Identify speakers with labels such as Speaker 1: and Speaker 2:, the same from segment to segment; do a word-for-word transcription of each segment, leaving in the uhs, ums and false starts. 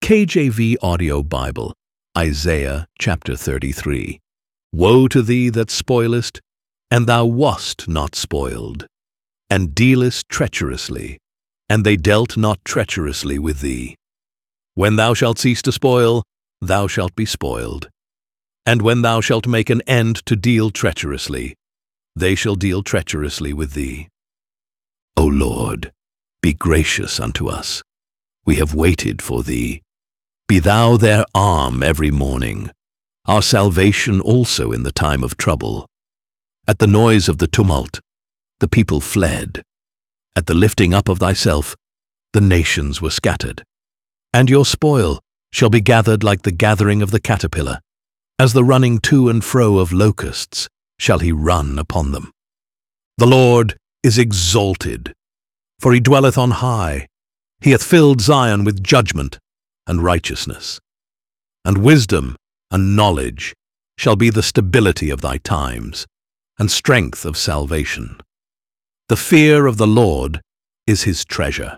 Speaker 1: K J V Audio Bible, Isaiah chapter thirty-three. Woe to thee that spoilest, and thou wast not spoiled, and dealest treacherously, and they dealt not treacherously with thee. When thou shalt cease to spoil, thou shalt be spoiled. And when thou shalt make an end to deal treacherously, they shall deal treacherously with thee. O Lord, be gracious unto us. We have waited for thee. Be thou their arm every morning, our salvation also in the time of trouble. At the noise of the tumult, the people fled. At the lifting up of thyself, the nations were scattered. And your spoil shall be gathered like the gathering of the caterpillar. As the running to and fro of locusts shall he run upon them. The Lord is exalted, for he dwelleth on high. He hath filled Zion with judgment and righteousness. And wisdom and knowledge shall be the stability of thy times, and strength of salvation. The fear of the Lord is his treasure.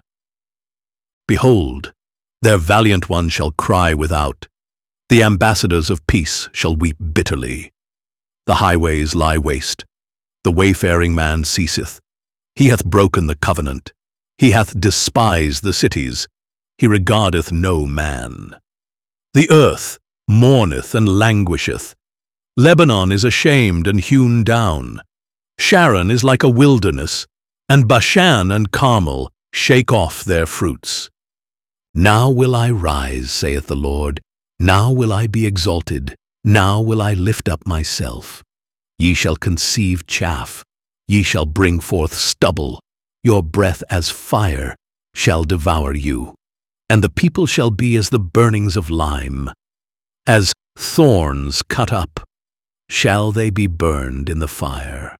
Speaker 1: Behold, their valiant ones shall cry without. The ambassadors of peace shall weep bitterly. The highways lie waste. The wayfaring man ceaseth. He hath broken the covenant. He hath despised the cities. He regardeth no man. The earth mourneth and languisheth. Lebanon is ashamed and hewn down. Sharon is like a wilderness, and Bashan and Carmel shake off their fruits. Now will I rise, saith the Lord. Now will I be exalted. Now will I lift up myself. Ye shall conceive chaff. Ye shall bring forth stubble. Your breath as fire shall devour you. And the people shall be as the burnings of lime. As thorns cut up, shall they be burned in the fire.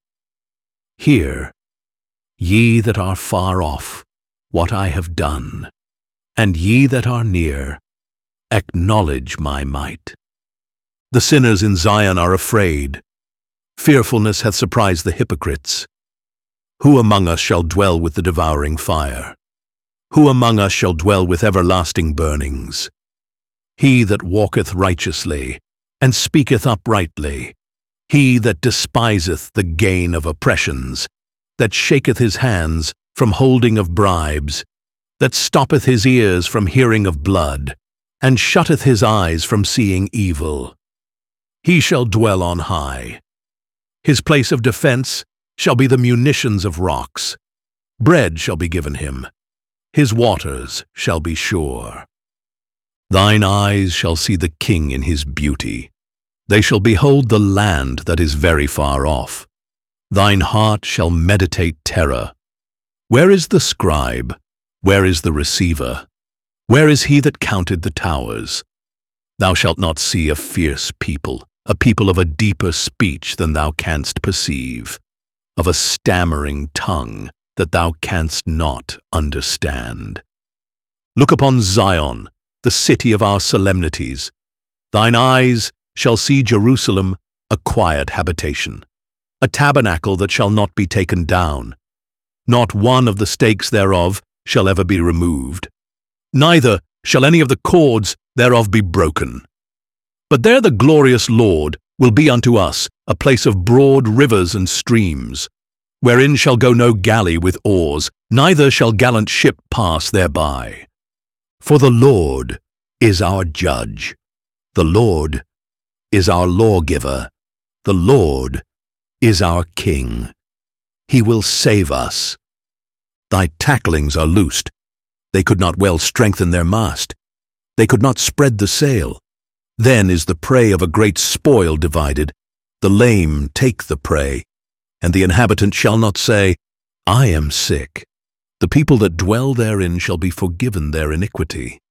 Speaker 1: Hear, ye that are far off, what I have done, and ye that are near, acknowledge my might. The sinners in Zion are afraid. Fearfulness hath surprised the hypocrites. Who among us shall dwell with the devouring fire? Who among us shall dwell with everlasting burnings? He that walketh righteously, and speaketh uprightly, he that despiseth the gain of oppressions, that shaketh his hands from holding of bribes, that stoppeth his ears from hearing of blood, and shutteth his eyes from seeing evil. He shall dwell on high. His place of defense shall be the munitions of rocks. Bread shall be given him. His waters shall be sure. Thine eyes shall see the king in his beauty. They shall behold the land that is very far off. Thine heart shall meditate terror. Where is the scribe? Where is the receiver? Where is he that counted the towers? Thou shalt not see a fierce people, a people of a deeper speech than thou canst perceive, of a stammering tongue that thou canst not understand. Look upon Zion, the city of our solemnities. Thine eyes shall see Jerusalem, a quiet habitation, a tabernacle that shall not be taken down. Not one of the stakes thereof shall ever be removed, neither shall any of the cords thereof be broken. But there the glorious Lord will be unto us a place of broad rivers and streams, wherein shall go no galley with oars, neither shall gallant ship pass thereby. For the Lord is our judge, the Lord is our lawgiver, the Lord is our king. He will save us. Thy tacklings are loosed. They could not well strengthen their mast. They could not spread the sail. Then is the prey of a great spoil divided. The lame take the prey, and the inhabitant shall not say, I am sick. The people that dwell therein shall be forgiven their iniquity.